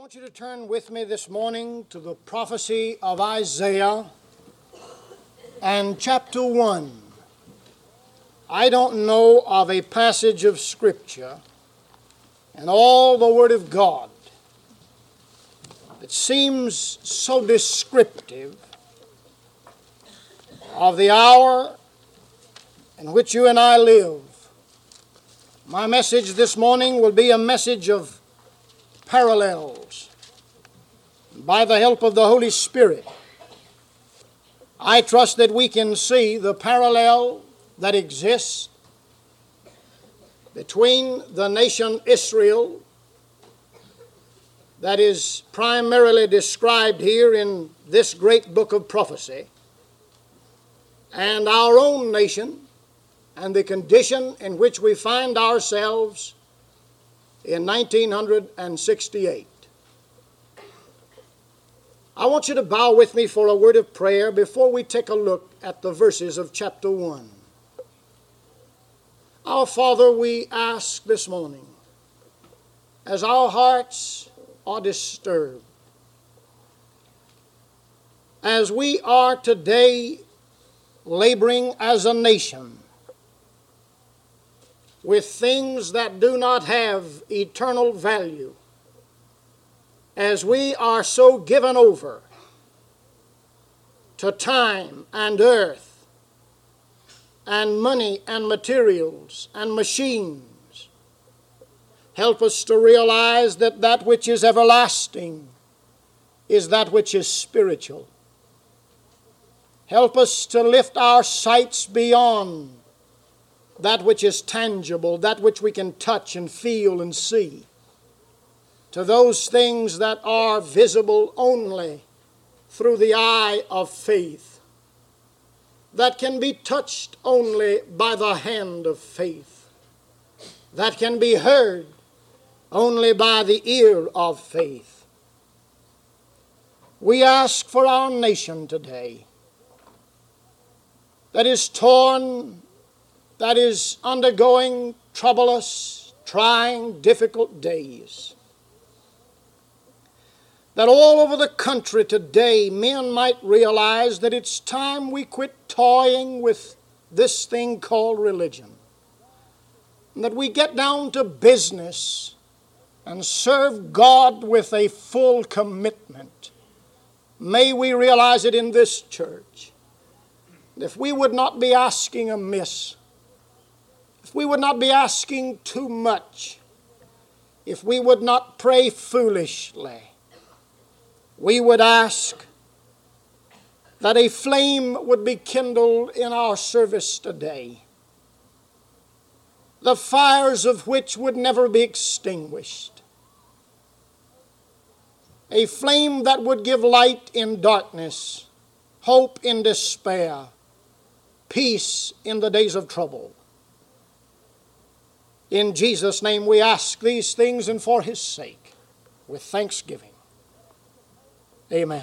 want you to turn with me this morning to the prophecy of Isaiah and chapter 1. I don't know of a passage of Scripture in all the Word of God that seems so descriptive of the hour in which you and I live. My message this morning will be a message of parallels. By the help of the Holy Spirit, I trust that we can see the parallel that exists between the nation Israel that is primarily described here in this great book of prophecy and our own nation and the condition in which we find ourselves in 1968. I want you to bow with me for a word of prayer before we take a look at the verses of chapter 1. Our Father, we ask this morning, as our hearts are disturbed, as we are today laboring as a nation with things that do not have eternal value, as we are so given over to time and earth and money and materials and machines, help us to realize that that which is everlasting is that which is spiritual. Help us to lift our sights beyond that which is tangible, that which we can touch and feel and see, to those things that are visible only through the eye of faith, that can be touched only by the hand of faith, that can be heard only by the ear of faith. We ask for our nation today that is torn, that is undergoing troublous, trying, difficult days. That all over the country today, men might realize that it's time we quit toying with this thing called religion. And that we get down to business and serve God with a full commitment. May we realize it in this church. If we would not be asking amiss, if we would not be asking too much, if we would not pray foolishly, we would ask that a flame would be kindled in our service today, the fires of which would never be extinguished, a flame that would give light in darkness, hope in despair, peace in the days of trouble. In Jesus' name we ask these things, and for His sake, with thanksgiving. Amen.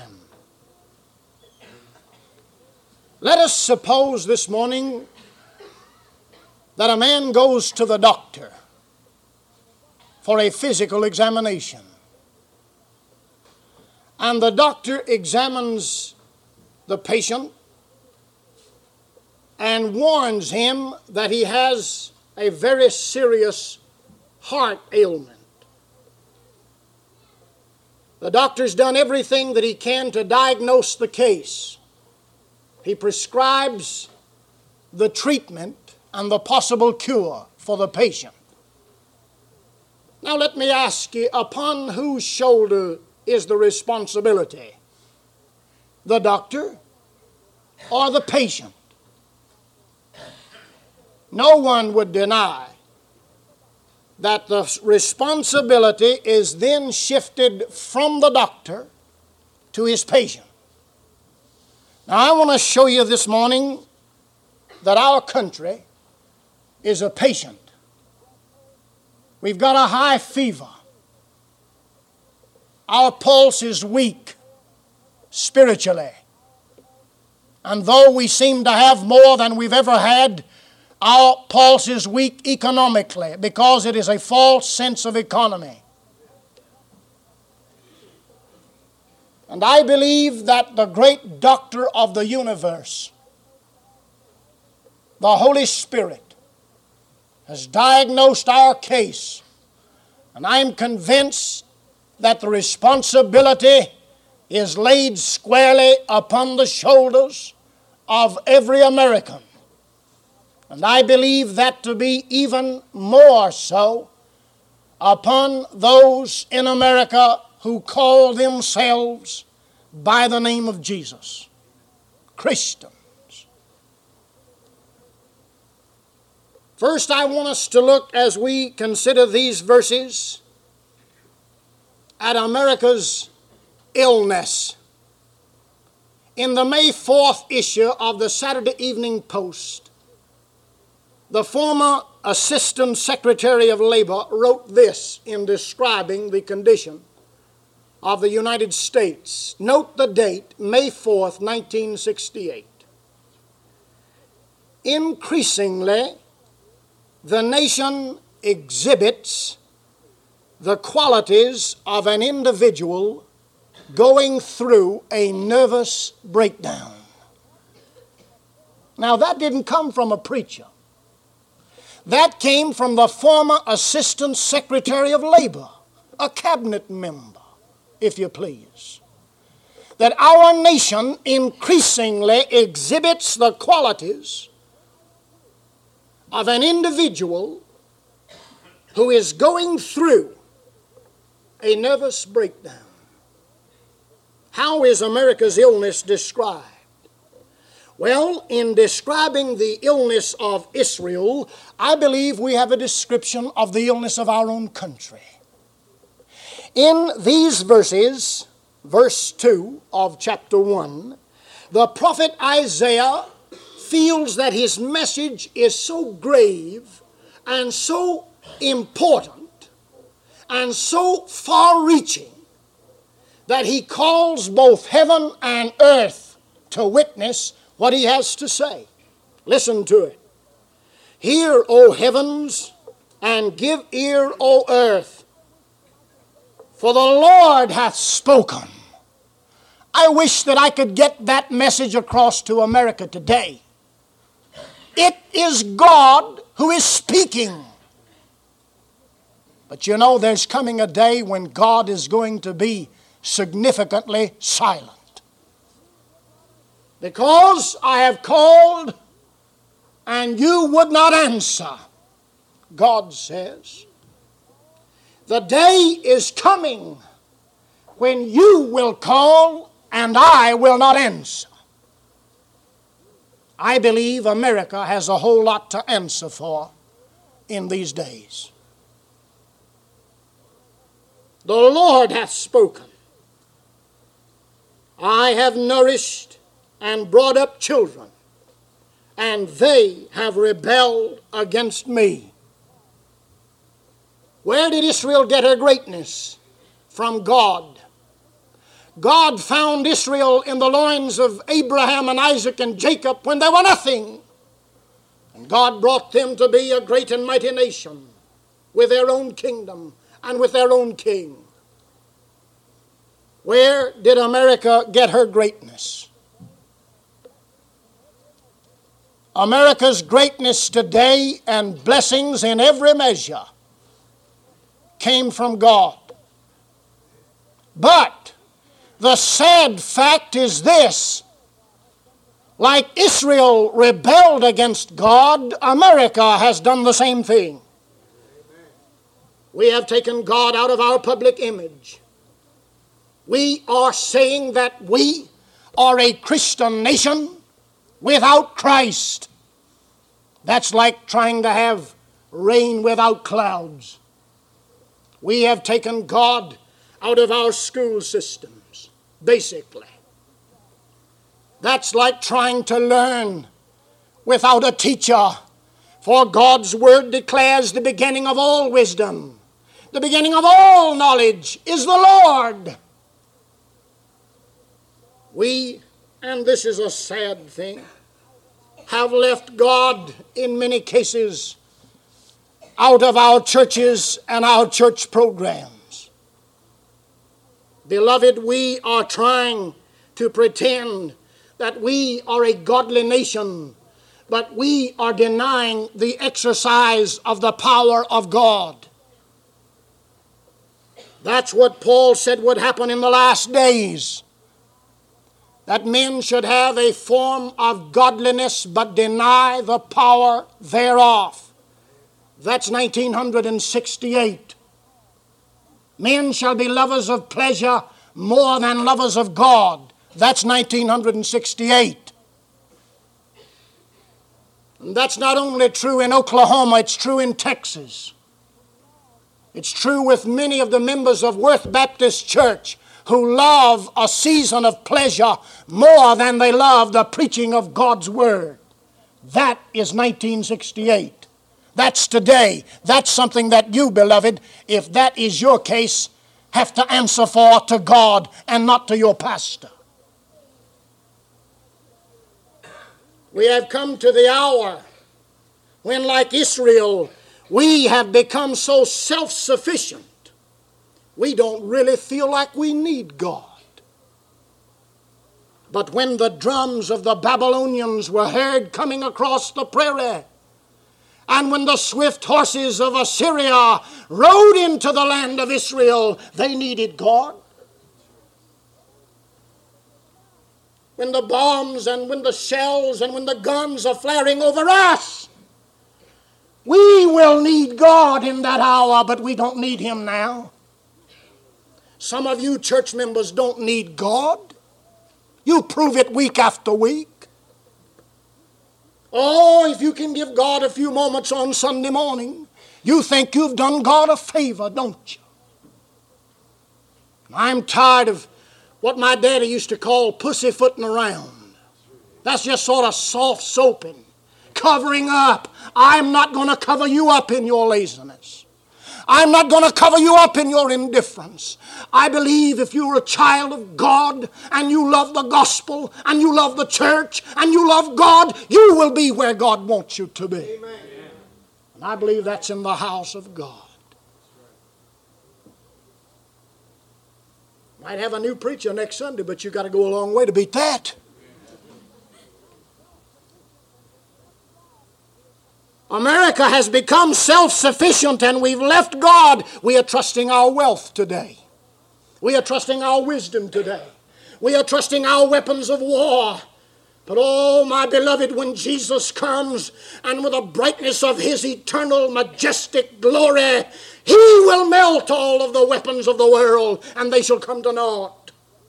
Let us suppose this morning that a man goes to the doctor for a physical examination. And the doctor examines the patient and warns him that he has a very serious heart ailment. The doctor's done everything that he can to diagnose the case. He prescribes the treatment and the possible cure for the patient. Now let me ask you, upon whose shoulder is the responsibility? The doctor or the patient? No one would deny that the responsibility is then shifted from the doctor to his patient. Now I want to show you this morning that our country is a patient. We've got a high fever. Our pulse is weak spiritually. And though we seem to have more than we've ever had, our pulse is weak economically because it is a false sense of economy. And I believe that the great doctor of the universe, the Holy Spirit, has diagnosed our case. And I'm convinced that the responsibility is laid squarely upon the shoulders of every American. And I believe that to be even more so upon those in America who call themselves by the name of Jesus, Christians. First, I want us to look, as we consider these verses, at America's illness. In the May 4th issue of the Saturday Evening Post, the former Assistant Secretary of Labor wrote this in describing the condition of the United States. Note the date, May 4th, 1968. Increasingly, the nation exhibits the qualities of an individual going through a nervous breakdown. Now, that didn't come from a preacher. That came from the former Assistant Secretary of Labor, a cabinet member, if you please. That our nation increasingly exhibits the qualities of an individual who is going through a nervous breakdown. How is America's illness described? Well, in describing the illness of Israel, I believe we have a description of the illness of our own country. In these verses, verse 2 of chapter 1, the prophet Isaiah feels that his message is so grave and so important and so far-reaching that he calls both heaven and earth to witness what he has to say. Listen to it. Hear, O heavens, and give ear, O earth, for the Lord hath spoken. I wish that I could get that message across to America today. It is God who is speaking. But you know, there's coming a day when God is going to be significantly silent. Because I have called and you would not answer, God says. The day is coming when you will call and I will not answer. I believe America has a whole lot to answer for in these days. The Lord hath spoken. I have nourished and brought up children, and they have rebelled against me. Where did Israel get her greatness? From God. God found Israel in the loins of Abraham and Isaac and Jacob when they were nothing. And God brought them to be a great and mighty nation with their own kingdom and with their own king. Where did America get her greatness? America's greatness today and blessings in every measure came from God. But the sad fact is this: like Israel rebelled against God, America has done the same thing. We have taken God out of our public image. We are saying that we are a Christian nation without Christ. That's like trying to have rain without clouds. We have taken God out of our school systems, basically. That's like trying to learn without a teacher, for God's word declares the beginning of all wisdom, the beginning of all knowledge is the Lord. We, and this is a sad thing, have left God in many cases out of our churches and our church programs. Beloved, we are trying to pretend that we are a godly nation, but we are denying the exercise of the power of God. That's what Paul said would happen in the last days. That men should have a form of godliness but deny the power thereof. That's 1968. Men shall be lovers of pleasure more than lovers of God. That's 1968. And that's not only true in Oklahoma, it's true in Texas. It's true with many of the members of Worth Baptist Church who love a season of pleasure more than they love the preaching of God's Word. That is 1968. That's today. That's something that you, beloved, if that is your case, have to answer for to God and not to your pastor. We have come to the hour when, like Israel, we have become so self-sufficient, we don't really feel like we need God. But when the drums of the Babylonians were heard coming across the prairie, and when the swift horses of Assyria rode into the land of Israel, they needed God. When the bombs and when the shells and when the guns are flaring over us, we will need God in that hour, but we don't need Him now. Some of you church members don't need God. You prove it week after week. Oh, if you can give God a few moments on Sunday morning, you think you've done God a favor, don't you? I'm tired of what my daddy used to call pussyfooting around. That's just sort of soft soaping, covering up. I'm not going to cover you up in your laziness. I'm not going to cover you up in your indifference. I believe if you're a child of God and you love the gospel and you love the church and you love God, you will be where God wants you to be. Amen. And I believe that's in the house of God. Might have a new preacher next Sunday, but you've got to go a long way to beat that. America has become self-sufficient and we've left God. We are trusting our wealth today. We are trusting our wisdom today. We are trusting our weapons of war. But oh, my beloved, when Jesus comes and with the brightness of His eternal majestic glory, He will melt all of the weapons of the world and they shall come to naught.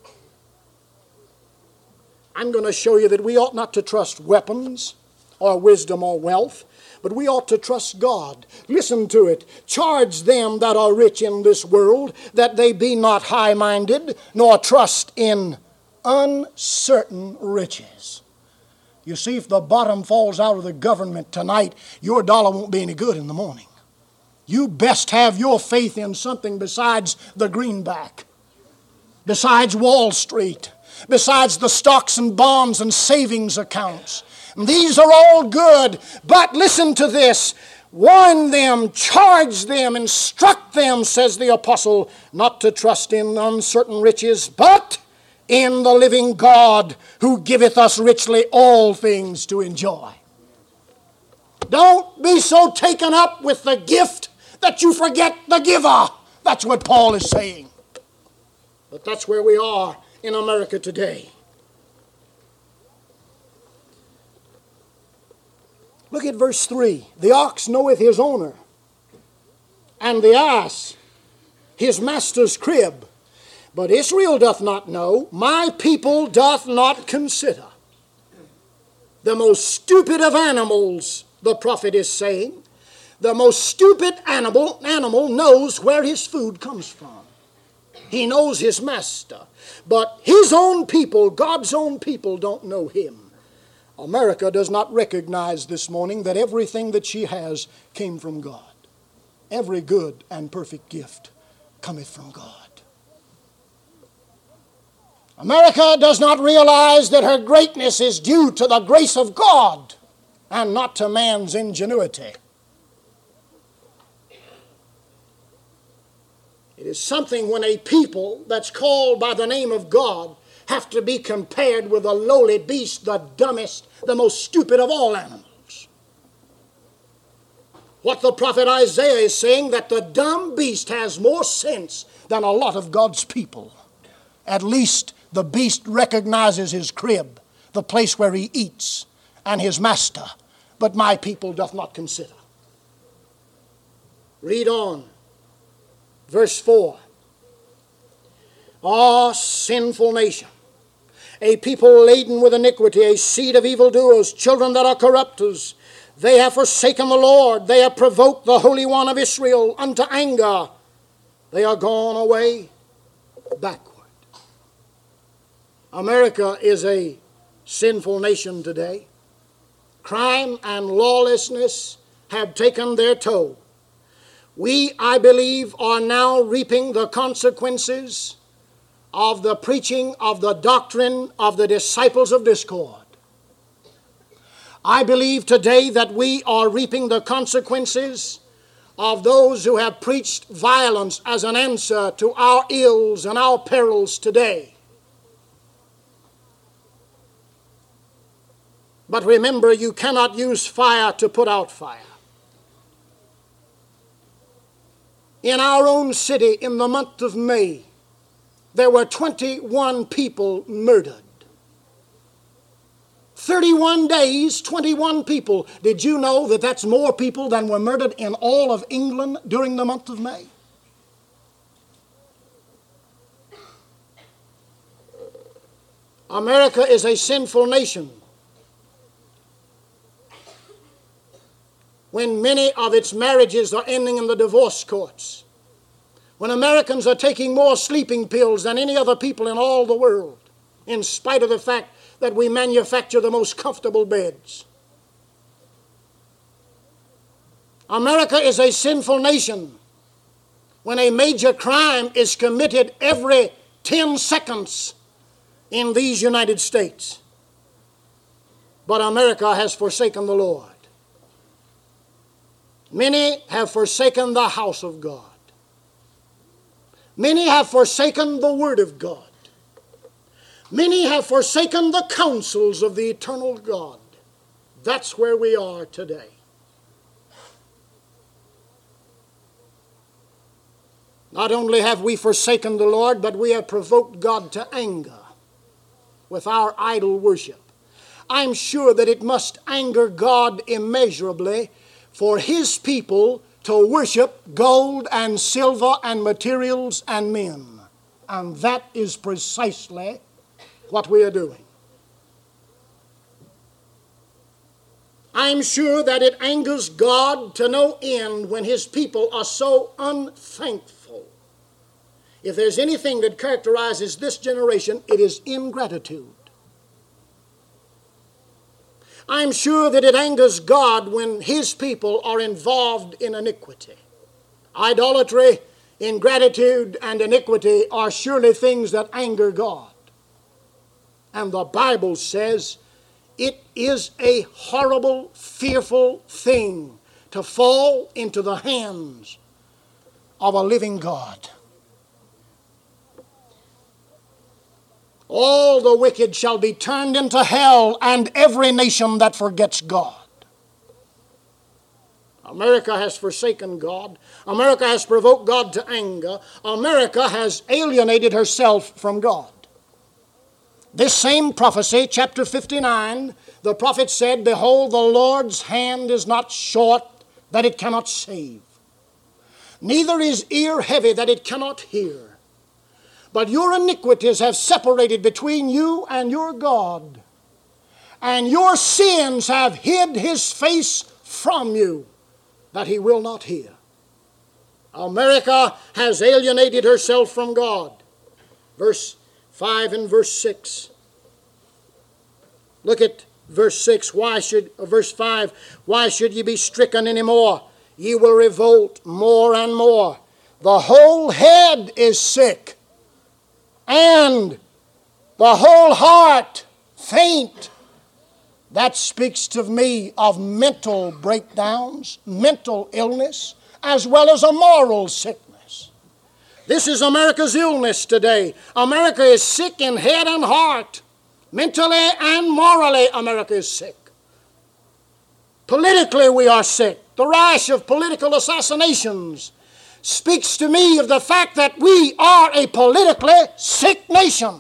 I'm going to show you that we ought not to trust weapons or wisdom or wealth, but we ought to trust God. Listen to it. Charge them that are rich in this world that they be not high-minded, nor trust in uncertain riches. You see, if the bottom falls out of the government tonight, your dollar won't be any good in the morning. You best have your faith in something besides the greenback, besides Wall Street, besides the stocks and bonds and savings accounts. These are all good, but listen to this. Warn them, charge them, instruct them, says the apostle, not to trust in uncertain riches, but in the living God who giveth us richly all things to enjoy. Don't be so taken up with the gift that you forget the giver. That's what Paul is saying. But that's where we are in America today. Look at verse 3. The ox knoweth his owner, and the ass his master's crib. But Israel doth not know, my people doth not consider. The most stupid of animals, the prophet is saying, the most stupid animal knows where his food comes from. He knows his master. But his own people, God's own people, don't know him. America does not recognize this morning that everything that she has came from God. Every good and perfect gift cometh from God. America does not realize that her greatness is due to the grace of God and not to man's ingenuity. It It is something when a people that's called by the name of God have to be compared with a lowly beast, the dumbest, the most stupid of all animals. What the prophet Isaiah is saying, that the dumb beast has more sense than a lot of God's people. At least the beast recognizes his crib, the place where he eats, and his master. But my people doth not consider. Read on. Verse 4. Ah, sinful nation, a people laden with iniquity, a seed of evildoers, children that are corrupters. They have forsaken the Lord. They have provoked the Holy One of Israel unto anger. They are gone away backward. America is a sinful nation today. Crime and lawlessness have taken their toll. We, I believe, are now reaping the consequences of the preaching of the doctrine of the disciples of discord. I believe today that we are reaping the consequences of those who have preached violence as an answer to our ills and our perils today. But remember, you cannot use fire to put out fire. In our own city, in the month of May, there were 21 people murdered. 31 days, 21 people. Did you know that that's more people than were murdered in all of England during the month of May? America is a sinful nation. When many of its marriages are ending in the divorce courts. When Americans are taking more sleeping pills than any other people in all the world, in spite of the fact that we manufacture the most comfortable beds. America is a sinful nation when a major crime is committed every 10 seconds in these United States. But America has forsaken the Lord. Many have forsaken the house of God. Many have forsaken the Word of God. Many have forsaken the counsels of the eternal God. That's where we are today. Not only have we forsaken the Lord, but we have provoked God to anger with our idol worship. I'm sure that it must anger God immeasurably for His people to worship gold and silver and materials and men. And that is precisely what we are doing. I'm sure that it angers God to no end when His people are so unthankful. If there's anything that characterizes this generation, it is ingratitude. I'm sure that it angers God when His people are involved in iniquity. Idolatry, ingratitude, and iniquity are surely things that anger God. And the Bible says it is a horrible, fearful thing to fall into the hands of a living God. All the wicked shall be turned into hell, and every nation that forgets God. America has forsaken God. America has provoked God to anger. America has alienated herself from God. This same prophecy, chapter 59, the prophet said, "Behold, the Lord's hand is not short, that it cannot save, neither is ear heavy, that it cannot hear. But your iniquities have separated between you and your God, and your sins have hid His face from you, that He will not hear." America has alienated herself from God. Verse 5 and verse 6. Look at verse 6. Verse 5. Why should ye be stricken any more? Ye will revolt more and more. The whole head is sick, and the whole heart faint. That speaks to me of mental breakdowns, mental illness, as well as a moral sickness. This is America's illness today. America is sick in head and heart. Mentally and morally, America is sick. Politically, we are sick. The rash of political assassinations speaks to me of the fact that we are a politically sick nation.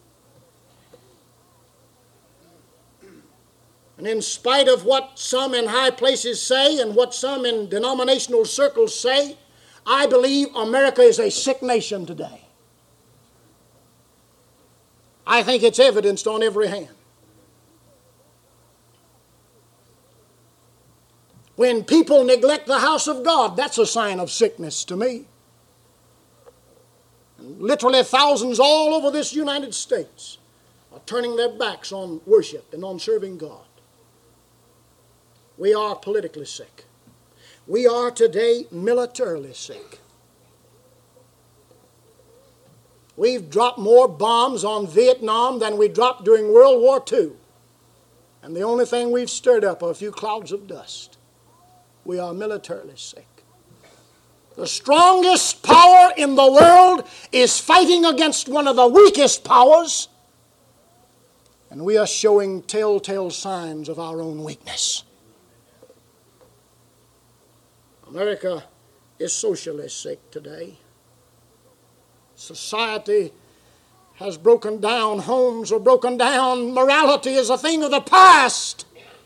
And in spite of what some in high places say and what some in denominational circles say, I believe America is a sick nation today. I think it's evidenced on every hand. When people neglect the house of God, that's a sign of sickness to me. And literally thousands all over this United States are turning their backs on worship and on serving God. We are politically sick. We are today militarily sick. We've dropped more bombs on Vietnam than we dropped during World War II. And the only thing we've stirred up are a few clouds of dust. We are militarily sick. The strongest power in the world is fighting against one of the weakest powers, and we are showing telltale signs of our own weakness. America is socially sick today. Society has broken down. Homes are broken down. Morality is a thing of the past.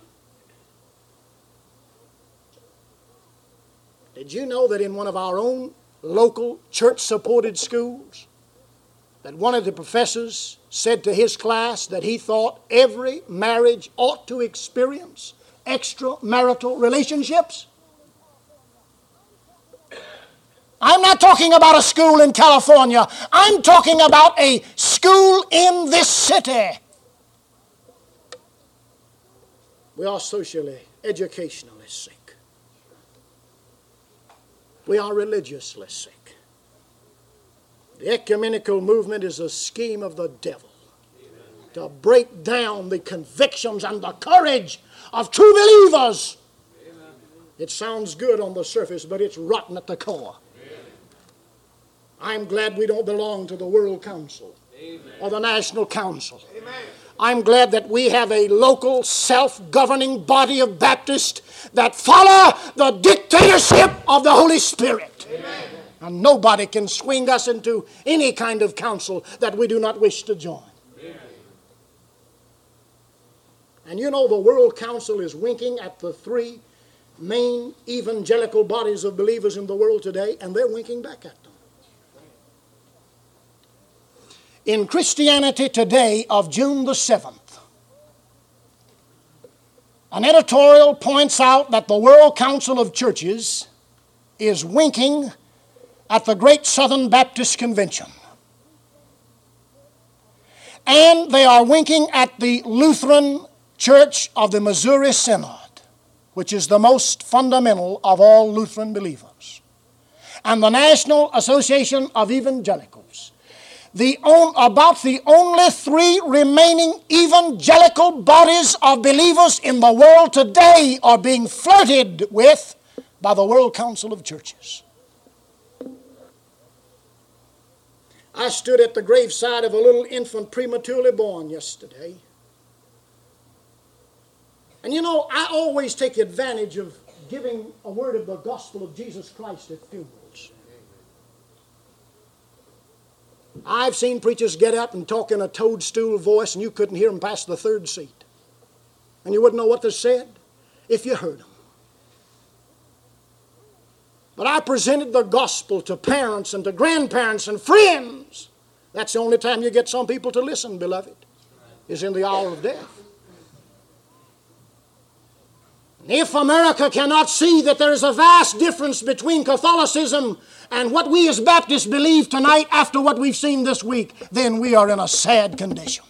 Did you know that in one of our own local church-supported schools, that one of the professors said to his class that he thought every marriage ought to experience extramarital relationships? I'm not talking about a school in California. I'm talking about a school in this city. We are socially, educationally sick. We are religiously sick. The ecumenical movement is a scheme of the devil to break down the convictions and the courage of true believers. It sounds good on the surface, but it's rotten at the core. I'm glad we don't belong to the World Council or the National Council. I'm glad that we have a local self-governing body of Baptists that follow the dictatorship of the Holy Spirit. Amen. And nobody can swing us into any kind of council that we do not wish to join. Amen. And you know the World Council is winking at the three main evangelical bodies of believers in the world today, and they're winking back at them. In Christianity Today of June the 7th, an editorial points out that the World Council of Churches is winking at the Great Southern Baptist Convention. And they are winking at the Lutheran Church of the Missouri Synod, which is the most fundamental of all Lutheran believers, and the National Association of Evangelicals. About the only three remaining evangelical bodies of believers in the world today are being flirted with by the World Council of Churches. I stood at the graveside of a little infant prematurely born yesterday. And you know, I always take advantage of giving a word of the gospel of Jesus Christ at funerals. I've seen preachers get up and talk in a toadstool voice and you couldn't hear them past the third seat. And you wouldn't know what they said if you heard them. But I presented the gospel to parents and to grandparents and friends. That's the only time you get some people to listen, beloved, is in the hour of death. If America cannot see that there is a vast difference between Catholicism and what we as Baptists believe tonight after what we've seen this week, then we are in a sad condition.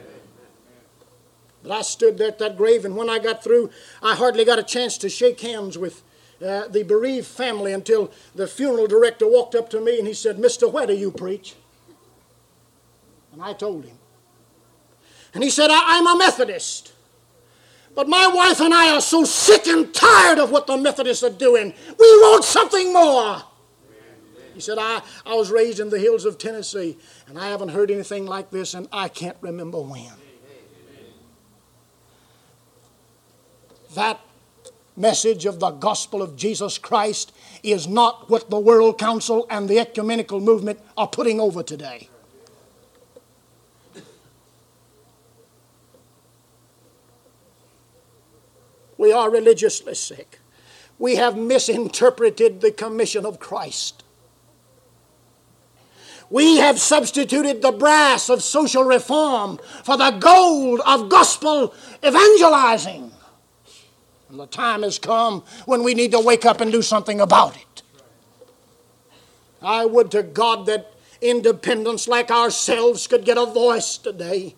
But I stood there at that grave, and when I got through, I hardly got a chance to shake hands with the bereaved family until the funeral director walked up to me and he said, "Mister, where do you preach?" And I told him. And he said, "I'm a Methodist. But my wife and I are so sick and tired of what the Methodists are doing. We want something more." He said, I was raised in the hills of Tennessee, and I haven't heard anything like this, and I can't remember when. That message of the gospel of Jesus Christ is not what the World Council and the ecumenical movement are putting over today. We are religiously sick. We have misinterpreted the commission of Christ. We have substituted the brass of social reform for the gold of gospel evangelizing. And the time has come when we need to wake up and do something about it. I would to God that independents like ourselves could get a voice today.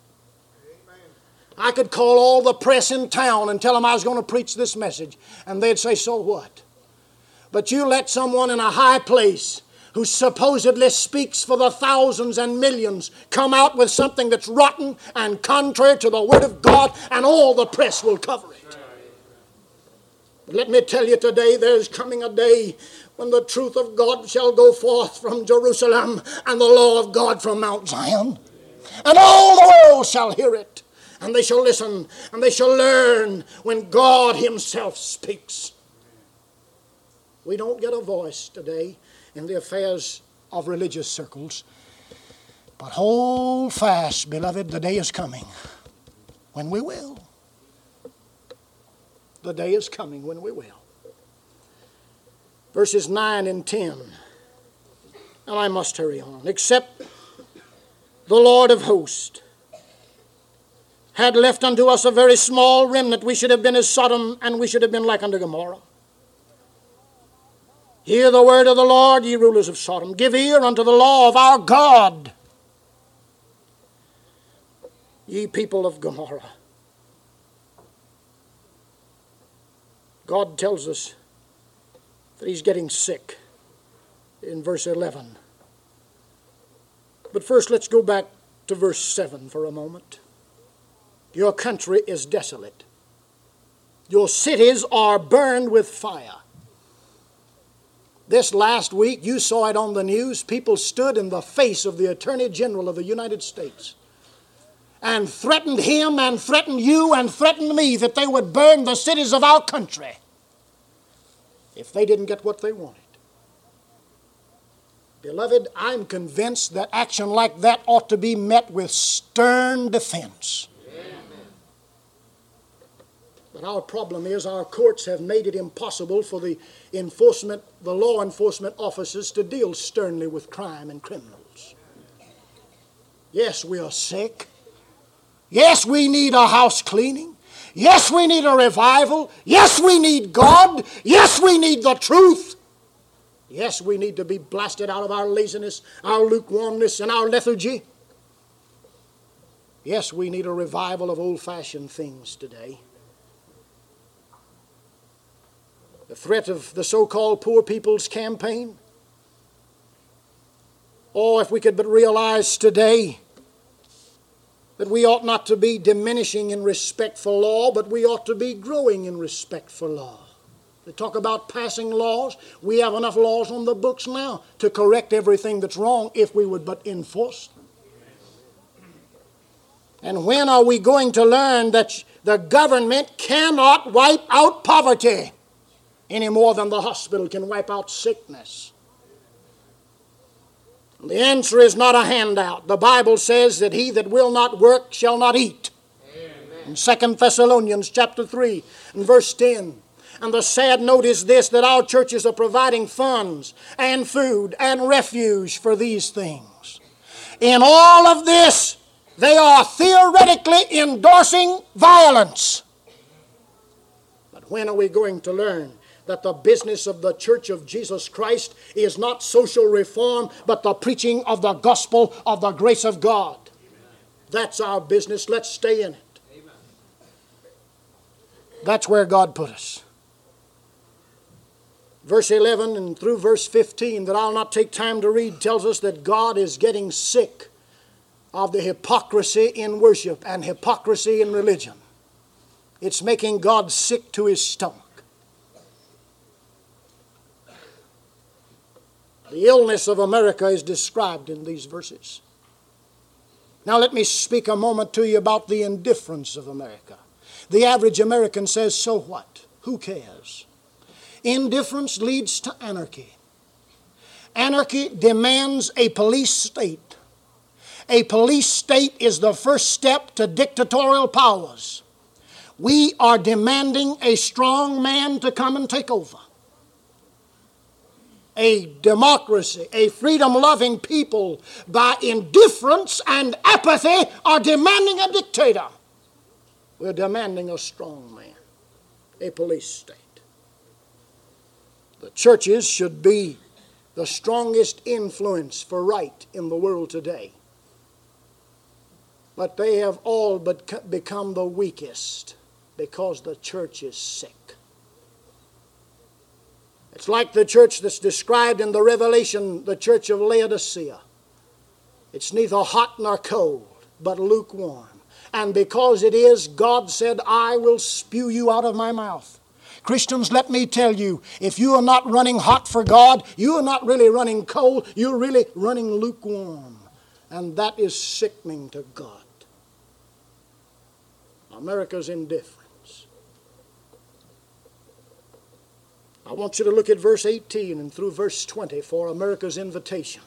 I could call all the press in town and tell them I was going to preach this message, and they'd say, so what? But you let someone in a high place who supposedly speaks for the thousands and millions come out with something that's rotten and contrary to the Word of God, and all the press will cover it. But let me tell you today, there's coming a day when the truth of God shall go forth from Jerusalem and the law of God from Mount Zion. And all the world shall hear it. And they shall listen, and they shall learn when God Himself speaks. We don't get a voice today in the affairs of religious circles. But hold fast, beloved, the day is coming when we will. The day is coming when we will. Verses 9 and 10. And I must hurry on. Except the Lord of hosts had left unto us a very small remnant, we should have been as Sodom, and we should have been like unto Gomorrah. Hear the word of the Lord, ye rulers of Sodom. Give ear unto the law of our God, ye people of Gomorrah. God tells us that He's getting sick in verse 11. But first, let's go back to verse 7 for a moment. Your country is desolate. Your cities are burned with fire. This last week, you saw it on the news. People stood in the face of the Attorney General of the United States and threatened him and threatened you and threatened me that they would burn the cities of our country if they didn't get what they wanted. Beloved, I'm convinced that action like that ought to be met with stern defense. But our problem is our courts have made it impossible for the law enforcement officers to deal sternly with crime and criminals. Yes, we are sick. Yes, we need a house cleaning. Yes, we need a revival. Yes, we need God. Yes, we need the truth. Yes, we need to be blasted out of our laziness, our lukewarmness, and our lethargy. Yes, we need a revival of old-fashioned things today. The threat of the so-called Poor People's Campaign. Oh, if we could but realize today that we ought not to be diminishing in respect for law, but we ought to be growing in respect for law. They talk about passing laws. We have enough laws on the books now to correct everything that's wrong if we would but enforce them. And when are we going to learn that the government cannot wipe out poverty any more than the hospital can wipe out sickness? The answer is not a handout. The Bible says that he that will not work shall not eat. Amen. In 2 Thessalonians chapter 3 and verse 10. And the sad note is this, that our churches are providing funds and food and refuge for these things. In all of this, they are theoretically endorsing violence. But when are we going to learn that the business of the Church of Jesus Christ is not social reform, but the preaching of the gospel of the grace of God? That's our business. Let's stay in it. That's where God put us. Verse 11 and through verse 15 that I'll not take time to read tells us that God is getting sick of the hypocrisy in worship and hypocrisy in religion. It's making God sick to His stomach. The illness of America is described in these verses. Now let me speak a moment to you about the indifference of America. The average American says, so what? Who cares? Indifference leads to anarchy. Anarchy demands a police state. A police state is the first step to dictatorial powers. We are demanding a strong man to come and take over. A democracy, a freedom-loving people, by indifference and apathy, are demanding a dictator. We're demanding a strong man, a police state. The churches should be the strongest influence for right in the world today. But they have all but become the weakest because the church is sick. It's like the church that's described in the Revelation, the church of Laodicea. It's neither hot nor cold, but lukewarm. And because it is, God said, I will spew you out of my mouth. Christians, let me tell you, if you are not running hot for God, you are not really running cold, you're really running lukewarm. And that is sickening to God. America's indifference. I want you to look at verse 18 and through verse 20 for America's invitation.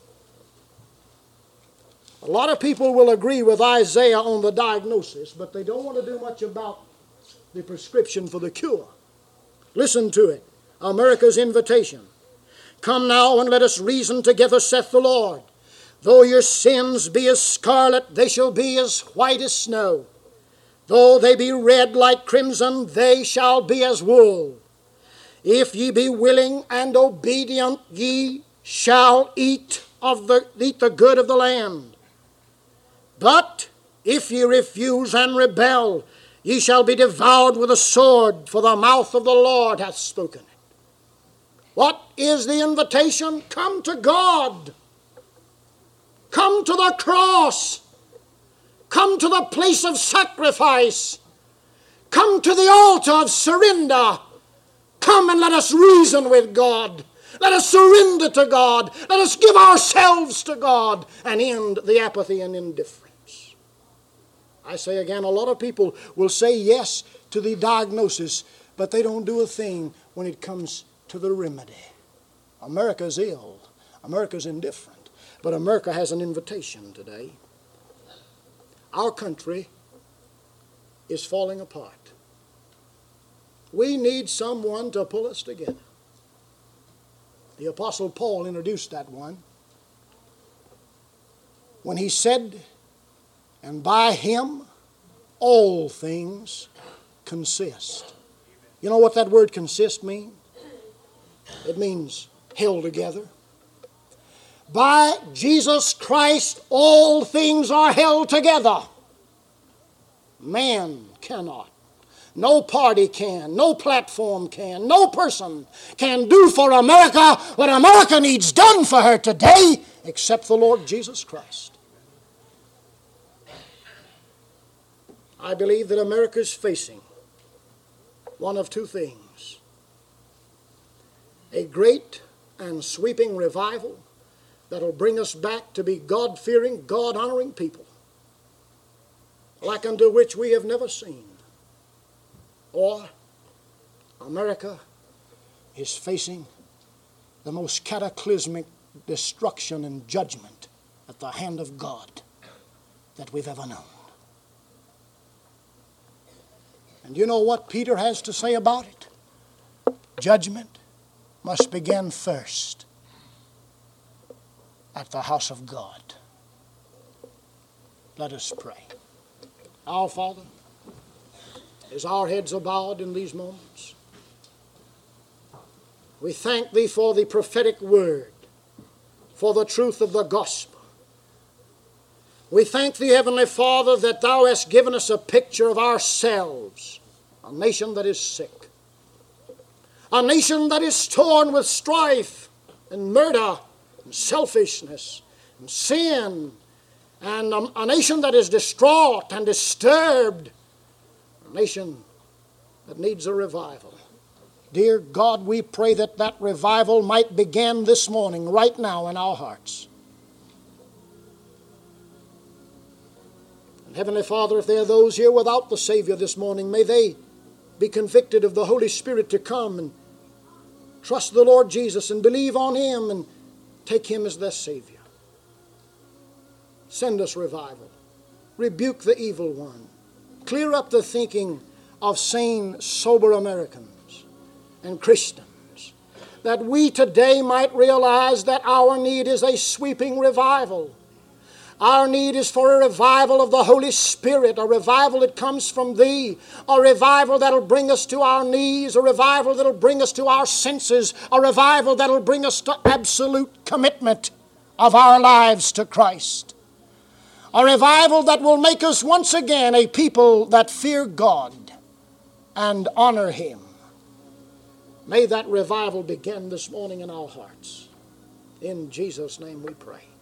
A lot of people will agree with Isaiah on the diagnosis, but they don't want to do much about the prescription for the cure. Listen to it. America's invitation. Come now and let us reason together, saith the Lord. Though your sins be as scarlet, they shall be as white as snow. Though they be red like crimson, they shall be as wool. If ye be willing and obedient, ye shall eat the good of the land. But if ye refuse and rebel, ye shall be devoured with a sword, for the mouth of the Lord hath spoken it. What is the invitation? Come to God. Come to the cross. Come to the place of sacrifice. Come to the altar of surrender. Come and let us reason with God. Let us surrender to God. Let us give ourselves to God and end the apathy and indifference. I say again, a lot of people will say yes to the diagnosis, but they don't do a thing when it comes to the remedy. America's ill. America's indifferent. But America has an invitation today. Our country is falling apart. We need someone to pull us together. The Apostle Paul introduced that one when he said, and by him all things consist. You know what that word consist means? It means held together. By Jesus Christ all things are held together. Man cannot. No party can, no platform can, no person can do for America what America needs done for her today except the Lord Jesus Christ. I believe that America is facing one of two things. A great and sweeping revival that will bring us back to be God-fearing, God-honoring people, like unto which we have never seen. Or America is facing the most cataclysmic destruction and judgment at the hand of God that we've ever known. And you know what Peter has to say about it? Judgment must begin first at the house of God. Let us pray. Our Father, as our heads are bowed in these moments, we thank Thee for the prophetic word, for the truth of the gospel. We thank Thee, Heavenly Father, that Thou hast given us a picture of ourselves, a nation that is sick, a nation that is torn with strife and murder and selfishness and sin, and a nation that is distraught and disturbed, a nation that needs a revival. Dear God, we pray that that revival might begin this morning, right now in our hearts. And Heavenly Father, if there are those here without the Savior this morning, may they be convicted of the Holy Spirit to come and trust the Lord Jesus and believe on Him and take Him as their Savior. Send us revival. Rebuke the evil one. Clear up the thinking of sane, sober Americans and Christians, that we today might realize that our need is a sweeping revival. Our need is for a revival of the Holy Spirit, a revival that comes from Thee, a revival that will bring us to our knees, a revival that will bring us to our senses, a revival that will bring us to absolute commitment of our lives to Christ. A revival that will make us once again a people that fear God and honor Him. May that revival begin this morning in our hearts. In Jesus' name we pray.